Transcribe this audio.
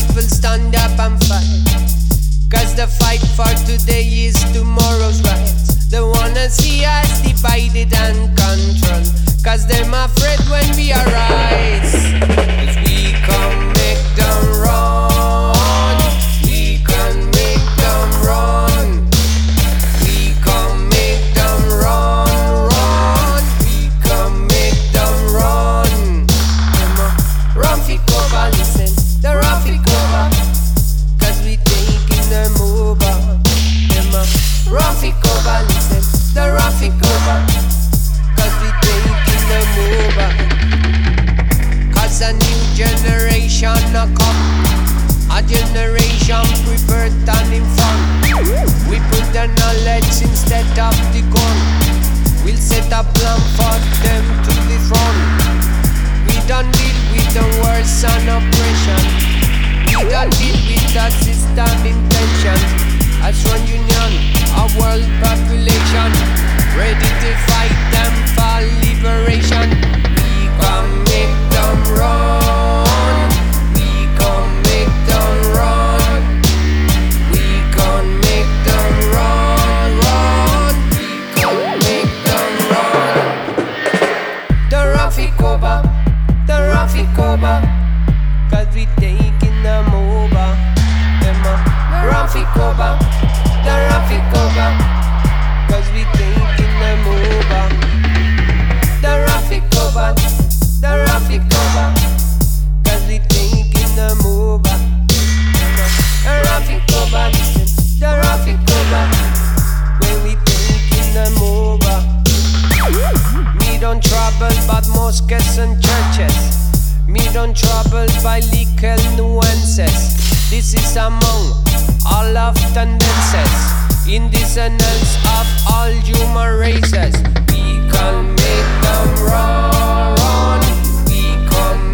people stand up and fight. Cause the fight for today is tomorrow's rights. They wanna see us divided and controlled. Cause them afraid when we arise. Cause we can make them run. We can make them run. We can make them run, run. We can make them run. Run fi cover, listen, the run fi cover. Cause we taking them over. Run fi cover, listen, the run fi cover. Cause we taking them over. Cause a new generation a come. A generation prepared and informed. We put the knowledge instead of the gun. We'll set a plan for them to the throne. We don't deal with the wars and oppression. We don't deal with the system intentions. As one union, a world population, ready to fight them for liberation. We can make them run. We can make them run. We can make them run, run. We can make them run. The Rafi cover, the Rafi cover. Cause we taking them over. Rafi cover, the Rafi cover. Cause we taking them over. The Rafi cover, the Rafi cover. Cause we taking them over. The Rafi cover, listen, the Rafi cover. When we taking them over. Me don't trouble but mosques and churches. Me don't trouble by legal nuances. This is among all of tendencies in dissonance of all human races. We can make them run. We can